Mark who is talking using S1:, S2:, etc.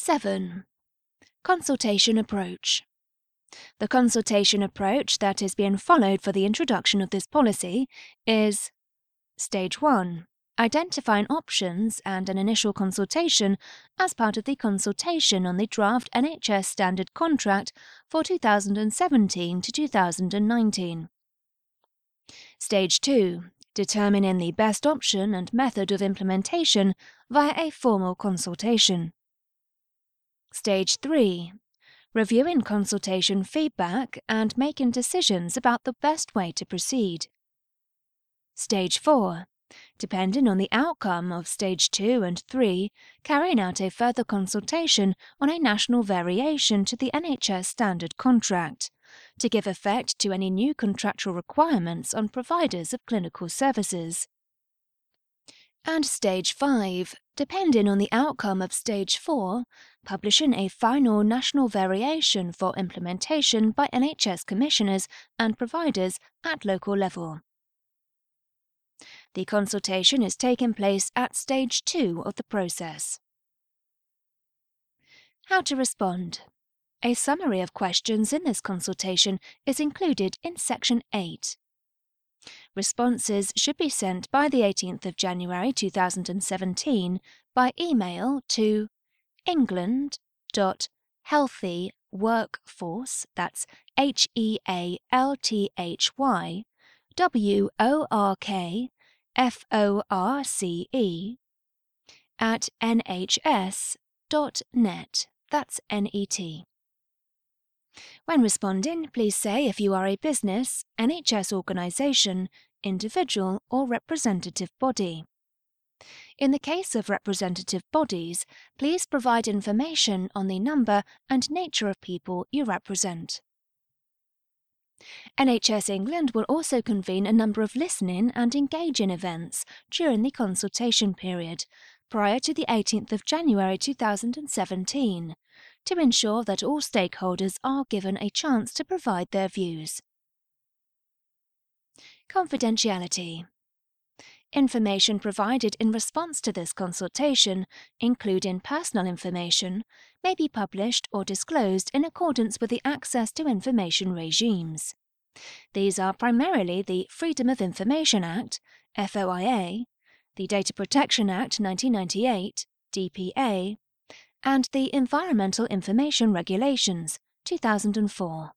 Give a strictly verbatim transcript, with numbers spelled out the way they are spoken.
S1: seven. Consultation approach. The consultation approach that is being followed for the introduction of this policy is Stage one. Identifying options and an initial consultation as part of the consultation on the draft N H S Standard Contract for two thousand seventeen to two thousand nineteen. Stage two. Determining the best option and method of implementation via a formal consultation. Stage three. Reviewing consultation feedback and making decisions about the best way to proceed. Stage four. Depending on the outcome of Stage two and three, carrying out a further consultation on a national variation to the N H S Standard Contract, to give effect to any new contractual requirements on providers of clinical services. And Stage five, depending on the outcome of Stage four, publishing a final national variation for implementation by N H S commissioners and providers at local level. The consultation is taking place at Stage two of the process. How to respond. A summary of questions in this consultation is included in Section eight. Responses should be sent by the eighteenth of January two thousand seventeen by email to england.healthyworkforce, that's H E A L T H Y, W O R K, F O R C E, at N H S dot net, that's N E T. When responding, please say if you are a business, N H S organisation, individual or representative body. In the case of representative bodies, please provide information on the number and nature of people you represent. N H S England will also convene a number of listening and engaging events during the consultation period, prior to the eighteenth of January two thousand seventeen, to ensure that all stakeholders are given a chance to provide their views. Confidentiality. Information provided in response to this consultation, including personal information, may be published or disclosed in accordance with the Access to Information regimes. These are primarily the Freedom of Information Act, F O I A, the Data Protection Act nineteen ninety-eight, D P A, and the Environmental Information Regulations, two thousand four.